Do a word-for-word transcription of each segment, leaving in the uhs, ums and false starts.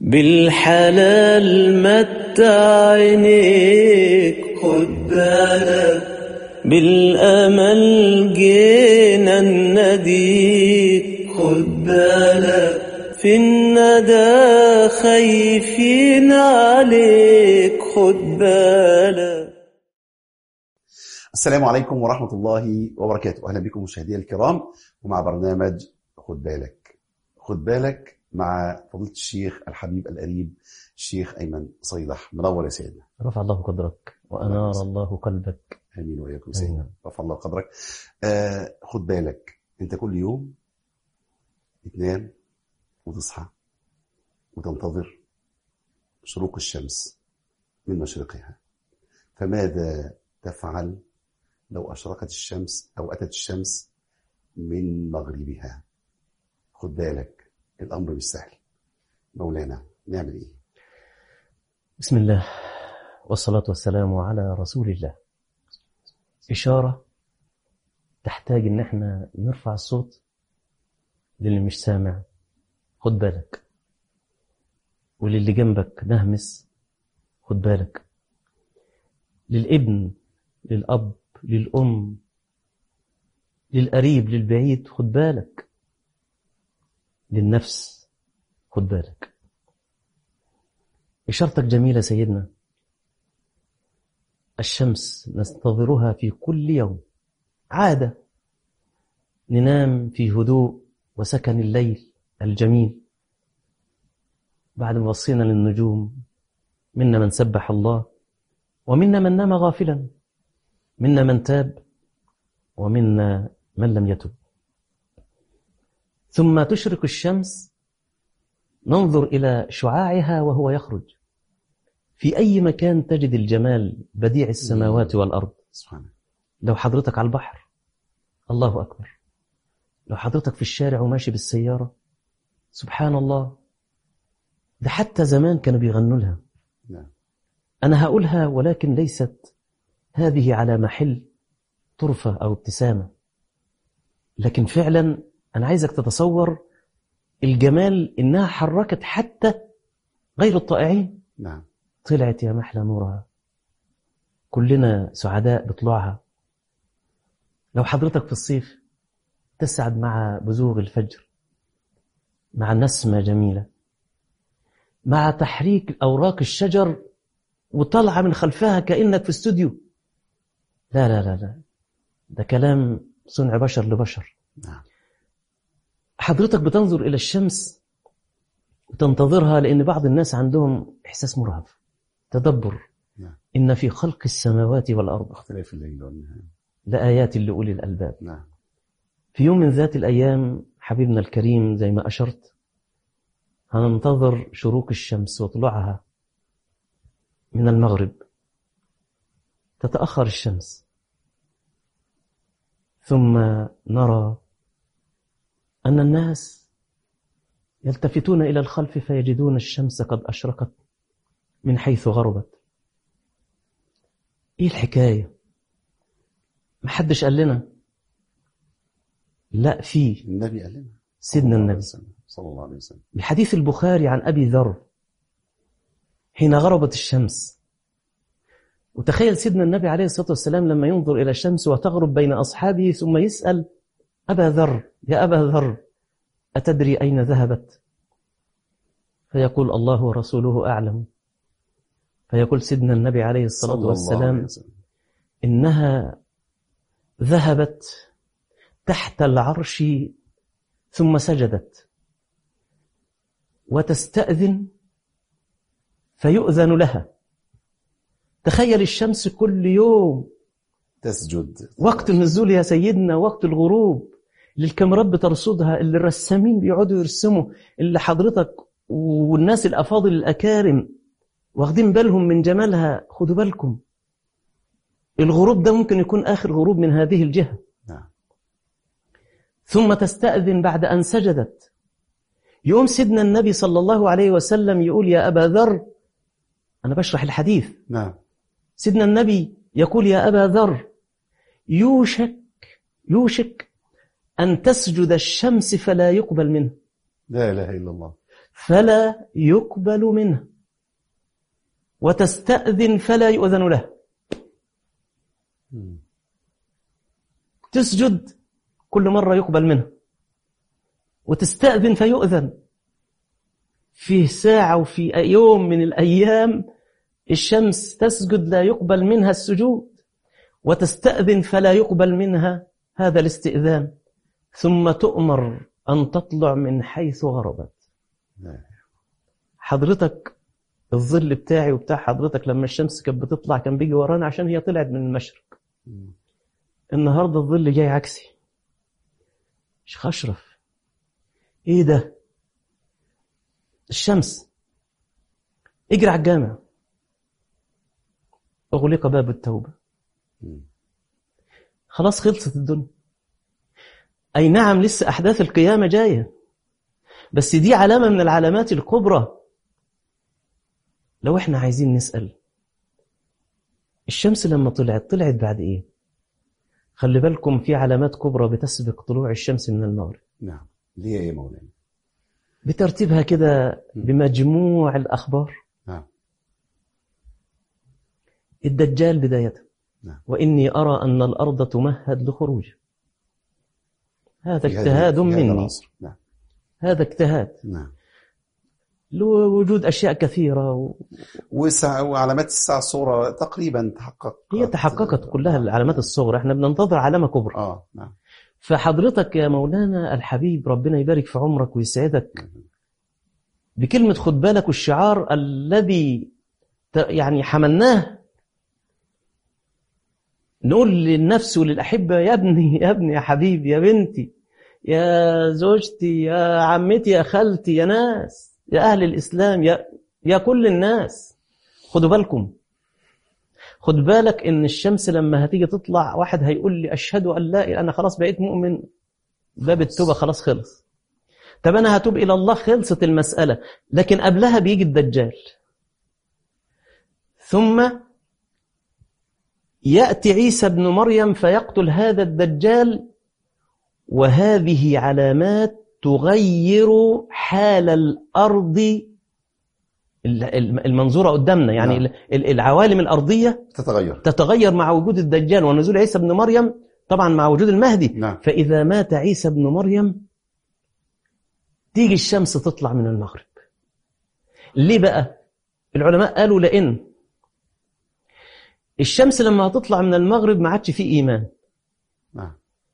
بالحلال متع عينيك خد بالك، بالأمل جينا نديك خد بالك، في الندى خايفين عليك خد بالك. السلام عليكم ورحمة الله وبركاته. أهلا بكم مشاهدي الكرام ومع برنامج خد بالك. خد بالك مع فضيلة الشيخ الحبيب القريب الشيخ أيمن صيدح. منور يا سيدنا. رفع الله قدرك وأنار الله قلبك. آمين وإياكم سيدنا. رفع الله قدرك. آه خد بالك، أنت كل يوم بتنام وتصحى وتنتظر شروق الشمس من مشرقها، فماذا تفعل لو أشرقت الشمس أو أتت الشمس من مغربها؟ خد بالك، الأمر مش سهل. مولانا نعمل إيه؟ بسم الله والصلاة والسلام على رسول الله. إشارة تحتاج إن احنا نرفع الصوت للي مش سامع خد بالك، وللي جنبك نهمس خد بالك، للابن للأب للأم للقريب للبعيد خد بالك، للنفس خد بالك. إشارتك جميلة سيدنا. الشمس نستظرها في كل يوم، عادة ننام في هدوء وسكن الليل الجميل بعد ما وصينا للنجوم. منا من سبح الله ومنا من نام غافلا، منا من تاب ومنا من لم يتب. ثم تشرق الشمس، ننظر إلى شعاعها وهو يخرج. في أي مكان تجد الجمال بديع السماوات والأرض. سبحانه. لو حضرتك على البحر الله أكبر، لو حضرتك في الشارع وماشي بالسيارة سبحان الله. ده حتى زمان كانوا بيغنوا لها. نعم. أنا هقولها ولكن ليست هذه على محل طرفة أو ابتسامة، لكن فعلا أنا عايزك تتصور الجمال إنها حركت حتى غير الطائعين. نعم. طلعت يا محلى نورها، كلنا سعداء بطلوعها. لو حضرتك في الصيف تسعد مع بزوغ الفجر، مع نسمة جميلة، مع تحريك أوراق الشجر وطلع من خلفها كأنك في استوديو. لا لا لا لا، ده كلام صنع بشر لبشر. نعم. حضرتك بتنظر إلى الشمس وتنتظرها، لأن بعض الناس عندهم إحساس مرهف، تدبر. نعم. إن في خلق السماوات والأرض اختلاف الليل والنهار لآيات لأولي الألباب. نعم. في يوم من ذات الأيام حبيبنا الكريم زي ما أشرت هننتظر شروق الشمس وطلوعها من المغرب. تتأخر الشمس ثم نرى أن الناس يلتفتون إلى الخلف فيجدون الشمس قد أشرقت من حيث غربت. إيه الحكاية؟ محدش قال لنا. لا، فيه النبي قال لنا، سيدنا النبي صلى الله عليه وسلم. بحديث البخاري عن أبي ذر حين غربت الشمس. وتخيل سيدنا النبي عليه الصلاة والسلام لما ينظر إلى الشمس وتغرب بين أصحابه ثم يسأل أبا ذر: يا أبا ذر أتدري أين ذهبت؟ فيقول: الله ورسوله أعلم. فيقول سيدنا النبي عليه الصلاة والسلام: إنها ذهبت تحت العرش ثم سجدت، وتستأذن فيؤذن لها. تخيل الشمس كل يوم تسجد وقت النزول يا سيدنا، وقت الغروب، اللي الكاميرات بترصدها، اللي الرسامين بيقعدوا يرسموا، اللي حضرتك والناس الأفاضل الأكارم واخدين بالهم من جمالها. خدوا بالكم، الغروب ده ممكن يكون آخر غروب من هذه الجهة. نعم. ثم تستأذن بعد أن سجدت. يوم سيدنا النبي صلى الله عليه وسلم يقول: يا أبا ذر، أنا بشرح الحديث. نعم. سيدنا النبي يقول: يا أبا ذر، يوشك يوشك أن تسجد الشمس فلا يقبل منه. لا إله إلا الله. فلا يقبل منها، وتستأذن فلا يؤذن لها. تسجد كل مرة يقبل منها، وتستأذن فيؤذن. في ساعة وفي يوم من الأيام الشمس تسجد لا يقبل منها السجود، وتستأذن فلا يقبل منها هذا الاستئذان، ثم تؤمر أن تطلع من حيث غربت. حضرتك الظل بتاعي وبتاع حضرتك لما الشمس كانت بتطلع كان بيجي ورانا عشان هي طلعت من المشرق. النهاردة الظل جاي عكسي. شيخ أشرف، ايه ده؟ الشمس. اجري على الجامع، اغلق باب التوبة، خلاص خلصت الدنيا. اي نعم لسه احداث القيامة جاية، بس دي علامة من العلامات الكبرى. لو احنا عايزين نسأل الشمس لما طلعت طلعت بعد ايه؟ خلي بالكم في علامات كبرى بتسبق طلوع الشمس من المغرب. نعم. ليه ايه مولانا؟ بترتيبها كده بمجموع الأخبار. نعم. الدجال بداية. نعم. وإني أرى أن الأرض تمهد لخروج. هذا اجتهاد مني. نعم. هذا اجتهاد. نعم. لوجود أشياء كثيرة و... وسع... وعلامات الساعة الصغرى تقريبا تحققت. هي تحققت كلها العلامات الصغرى، احنا بننتظر علامة كبرى. آه. نعم. فحضرتك يا مولانا الحبيب ربنا يبارك في عمرك ويسعدك بكلمة خد بالك، والشعار الذي يعني حملناه نقول للنفس وللأحبة يا ابني يا ابني يا حبيبي يا بنتي يا زوجتي يا عمتي يا خالتي يا ناس يا أهل الإسلام يا, يا كل الناس، خدوا بالكم. خد بالك إن الشمس لما هتيجي تطلع واحد هيقول لي أشهد أن لا، أنا خلاص بقيت مؤمن، باب التوبة خلاص خلص. طب أنا هتوب إلى الله، خلصت المسألة. لكن قبلها بيجي الدجال، ثم يأتي عيسى ابن مريم فيقتل هذا الدجال، وهذه علامات تغير حال الأرض المنظورة قدامنا، يعني نعم. العوالم الأرضية تتغير تتغير مع وجود الدجال ونزول عيسى ابن مريم، طبعا مع وجود المهدي. نعم. فإذا مات عيسى ابن مريم تيجي الشمس تطلع من المغرب. ليه بقى؟ العلماء قالوا لأن الشمس لما هتطلع من المغرب ما عادش فيه إيمان. نعم.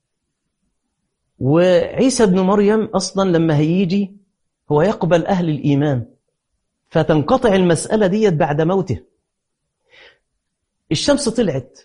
وعيسى ابن مريم أصلا لما هيجي هو يقبل أهل الإيمان، فتنقطع المسألة ديت بعد موته. الشمس طلعت،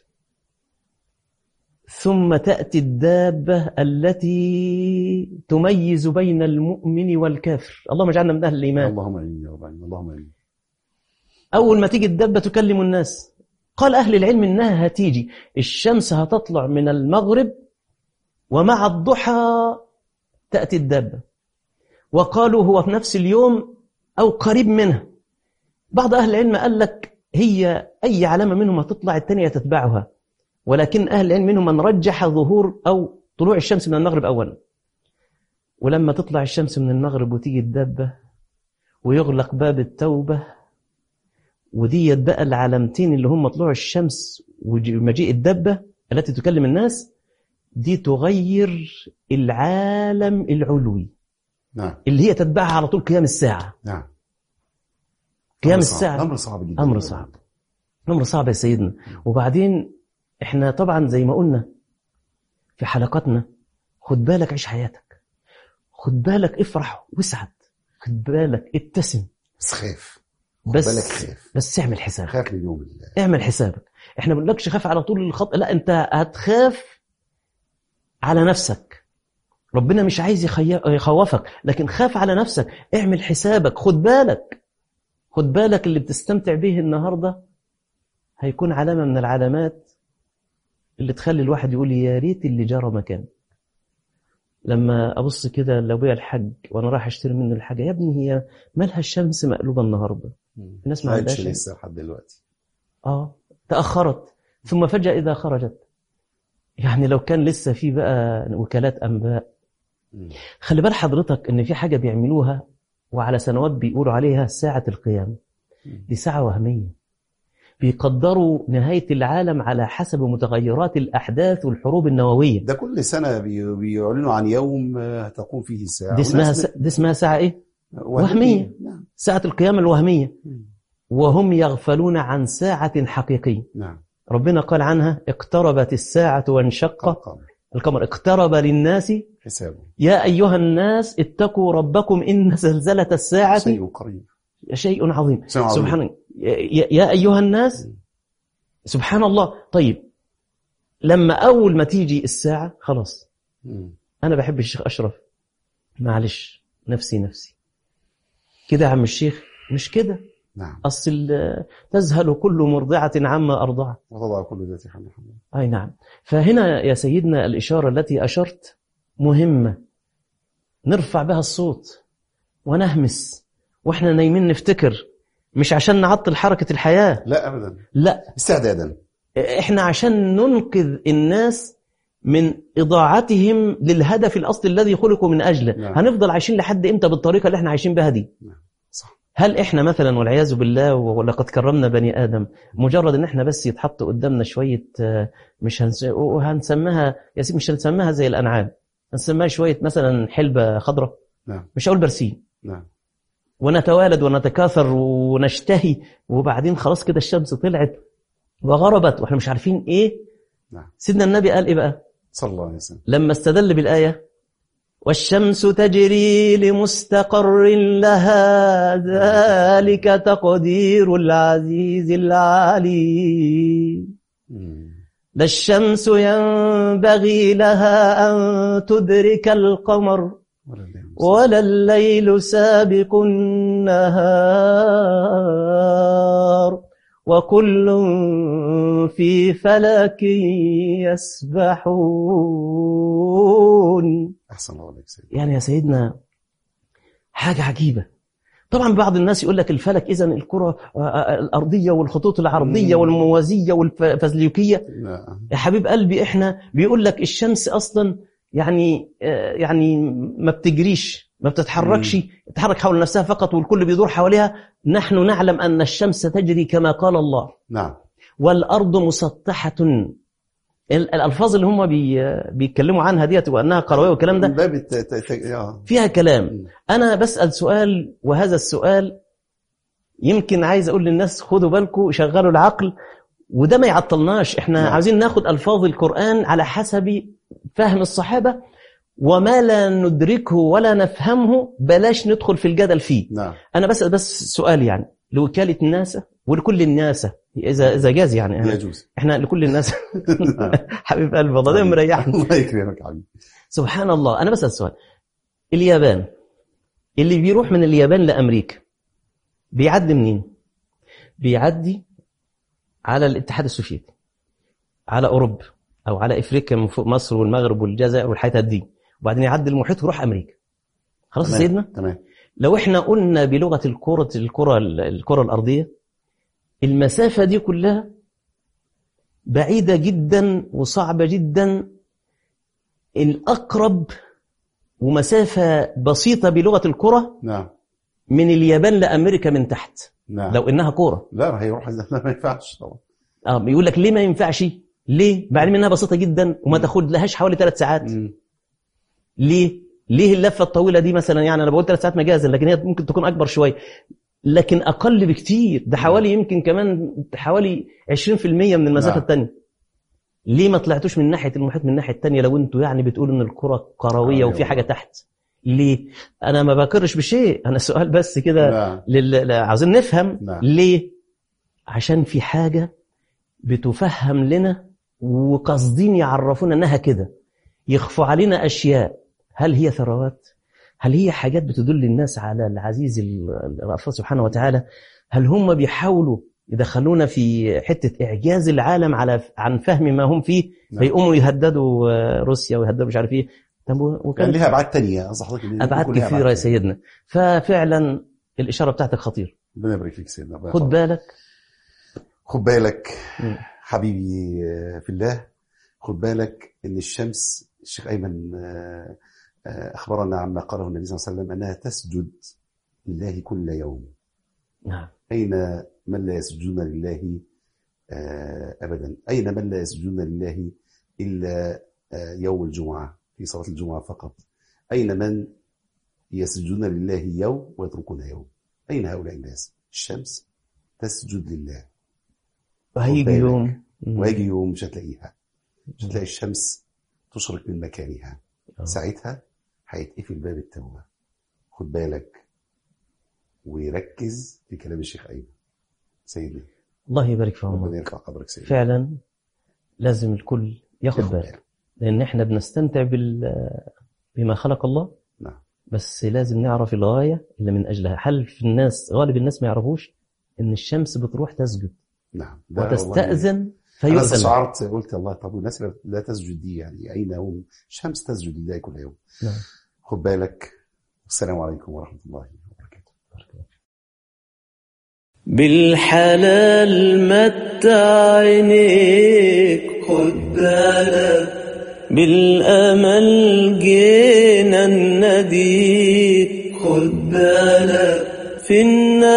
ثم تأتي الدابة التي تميز بين المؤمن والكافر. اللهم اجعلنا من أهل الإيمان. اللهم آمين يا رب. اللهم آمين. أول ما تيجي الدابة تكلم الناس، قال أهل العلم إنها هتيجي الشمس هتطلع من المغرب ومع الضحى تأتي الدابة، وقالوا هو في نفس اليوم أو قريب منها. بعض أهل العلم قال لك هي أي علامة منهم هتطلع الثانية تتبعها، ولكن أهل العلم منهم من رجح ظهور أو طلوع الشمس من المغرب أولا. ولما تطلع الشمس من المغرب وتيجي الدابة ويغلق باب التوبة، ودي بقى العلامتين اللي هم طلوع الشمس ومجيء الدابة التي تكلم الناس، دي تغير العالم العلوي. نعم. اللي هي تتبعها على طول قيام الساعة. نعم. قيام الساعة أمر صعب جدا. أمر صعب أمر صعب يا سيدنا. وبعدين إحنا طبعا زي ما قلنا في حلقاتنا، خد بالك عيش حياتك، خد بالك افرح واسعد، خد بالك ابتسم، بس خاف، بس بس اعمل حسابك. خاف من يوم الله. اعمل حسابك. احنا ما بنقولكش خاف على طول الخط، لا، انت هتخاف على نفسك. ربنا مش عايز يخوفك، لكن خاف على نفسك، اعمل حسابك. خد بالك خد بالك اللي بتستمتع به النهاردة هيكون علامة من العلامات اللي تخلي الواحد يقول يا ريت اللي جرى مكان. لما أبص كده لأبويا الحاج وأنا رايح أشتري منه الحاجة، يا ابني هي مالها الشمس مقلوبة النهاردة؟ الناس ما عندهاش لسه لحد دلوقتي. آه تأخرت، ثم فجأة إذا خرجت. يعني لو كان لسه في بقى وكالات أنباء. خلي بال حضرتك إن في حاجة بيعملوها وعلى سنوات بيقولوا عليها ساعة القيامة. دي ساعة وهمية، بيقدروا نهاية العالم على حسب متغيرات الأحداث والحروب النووية. ده كل سنة بي- بيعلنوا عن يوم آه، تقوم فيه الساعة. دي اسمها وناس س... دي اسمها ساعة إيه؟ وهمية. وهمية. نعم. ساعة القيامة الوهمية. مم. وهم يغفلون عن ساعة حقيقية. نعم. ربنا قال عنها اقتربت الساعة وانشق القمر القمر اقترب للناس حسابه يا أيها الناس اتقوا ربكم إن زلزلة الساعة شيء قريب شيء عظيم. شيء عظيم. سبحان يا يا أيها الناس. سبحان الله. طيب لما أول ما تيجي الساعة خلاص مم. أنا بحب الشيخ أشرف، معلش نفسي نفسي كده يا عم الشيخ، مش كده. نعم. أصل تذهل كل مرضعة عما أرضعت وتضع كل ذات حمل حمل. أي نعم. فهنا يا سيدنا الإشارة التي أشرت مهمة، نرفع بها الصوت ونهمس وإحنا نايمين نفتكر، مش عشان نعطل حركة الحياة، لا أبدا، لا، استعدادا. إحنا عشان ننقذ الناس من إضاعتهم للهدف الأصلي الذي خلقوا من أجله. نعم. هنفضل عايشين لحد إمتى بالطريقة اللي إحنا عايشين بها دي؟ نعم. صح. هل إحنا مثلا والعياذ بالله ولقد كرمنا بني آدم، مجرد إن إحنا بس يتحط قدامنا شوية مش هنس... وهنسميها يا سيدي مش هنسميها زي الأنعام، هنسميها شوية مثلا حلبة خضراء، نعم. مش هقول برسيم، نعم. ونتوالد ونتكاثر ونشتهي، وبعدين خلاص كده الشمس طلعت وغربت وإحنا مش عارفين إيه. نعم. سيدنا النبي قال إيه بقى صلى الله عليه وسلم لما استدل بالآية والشمس تجري لمستقر لها ذلك تقدير العزيز العليم. لا الشمس ينبغي لها أن تدرك القمر ولا الليل سابق النهار وكل في فلك يسبحون. أحسن الله عليك سيدي. يعني يا سيدنا حاجة عجيبة. طبعا بعض الناس يقول لك الفلك إذن الكرة الأرضية والخطوط العرضية والموازية والفزلكية. يا حبيب قلبي إحنا بيقول لك الشمس أصلا يعني يعني ما بتجريش ما بتتحركش، تتحرك حول نفسها فقط والكل بيدور حواليها. نحن نعلم أن الشمس تجري كما قال الله. نعم. والأرض مسطحة. الألفاظ اللي هم بي بيتكلموا عنها ديت وأنها قروية والكلام ده فيها كلام. أنا بسأل سؤال، وهذا السؤال يمكن عايز أقول للناس خدوا بالكم شغلوا العقل، وده ما يعطلناش. إحنا نعم. عاوزين ناخد ألفاظ القرآن على حسب فهم الصحابة، وما لا ندركه ولا نفهمه بلاش ندخل في الجدل فيه. نعم. أنا بسأل بس سؤال يعني لوكالة الناس ولكل الناس إذا إذا جاز يعني يجوز. إحنا لكل الناس حبيب قلبي والله ده مريحني. الله يكرمك حبيبي. سبحان الله. أنا بسأل سؤال، اليابان اللي بيروح من اليابان لأمريكا بيعدي منين؟ بيعدي على الاتحاد السوفيتي، على أوروبا أو على إفريقيا من فوق مصر والمغرب والجزائر والحتت دي، وبعدين يعدي المحيط ويروح أمريكا. خلاص يا سيدنا؟ تمام. لو إحنا قلنا بلغة الكرة الكرة الكرة الأرضية، المسافة دي كلها بعيدة جدا وصعبة جدا. الأقرب ومسافة بسيطة بلغة الكرة نعم. من اليابان لأمريكا من تحت. نعم. لو إنها كرة لا هيروح ما ينفعش طبعا. آه بيقول لك ليه ما ينفعش؟ ليه؟ بعلم إنها بسيطة جدا وما تاخد لهاش حوالي ثلاث ساعات. م. ليه؟ ليه اللفة الطويلة دي مثلا؟ يعني أنا بقول ثلاث ساعات مجازا، لكن هي ممكن تكون أكبر شوية، لكن أقل بكتير. ده حوالي يمكن كمان حوالي عشرين بالمئة من المسافة. نعم. التانية. ليه ما طلعتوش من ناحية المحيط من الناحية التانية لو انتوا يعني بتقولوا ان الكرة كروية آه وفي حاجة تحت؟ ليه؟ أنا ما بكرش بشيء، أنا سؤال بس كده. نعم. لل... عاوزين نفهم. نعم. ليه؟ عشان في حاجة بتفهم لنا وقصدين يعرفونا انها كده، يخفوا علينا أشياء. هل هي ثروات؟ هل هي حاجات بتدل الناس على العزيز الغفار سبحانه وتعالى؟ هل هم بيحاولوا يدخلونا في حتة إعجاز العالم على عن فهم ما هم فيه؟ نعم. فيقوموا يهددوا روسيا ويهددوا مش عارف ايه. وكان لها أبعاد تانية أبعاد كثيرة يا سيدنا. ففعلا الإشارة بتاعتك خطير. ربنا يبارك فيك سيدنا. خد بالك خد بالك م. حبيبي في الله، خد بالك إن الشمس، الشيخ أيمن أخبرنا عما قاله النبي صلى الله عليه وسلم أنها تسجد لله كل يوم. نعم. أين من لا يسجدون لله أبدا؟ أين من لا يسجدون لله إلا يوم الجمعة في صلاة الجمعة فقط؟ أين من يسجدون لله يوم ويتركون يوم؟ أين هؤلاء الناس؟ الشمس تسجد لله، وهيجي يوم وهيجي يوم مش هتلاقيها، مش هتلاقي الشمس تشرق من مكانها. أوه. ساعتها هيتقفل باب التوبة. خد بالك ويركز في كلام الشيخ أيمن. سيدنا الله يبارك في عمرك، ربنا يرفع قدرك سيدنا. فعلا لازم الكل ياخد باله، لأن احنا بنستمتع بال بما خلق الله. نعم. بس لازم نعرف الغاية اللي من أجلها. هل في الناس غالب الناس ما يعرفوش إن الشمس بتروح تسجد نعم وتستأذن فيؤذن. أنا لها. شعرت قلت الله، طب والناس لا تسجد دي يعني أين هم؟ الشمس تسجد لله كل يوم. نعم. خد بالك. السلام عليكم ورحمة الله وبركاته. بالحلال متع عينيك، خد بالك بالأمل جينا نديك، خد بالك في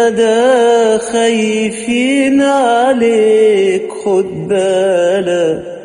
الندى خايفين عليك، خد بالك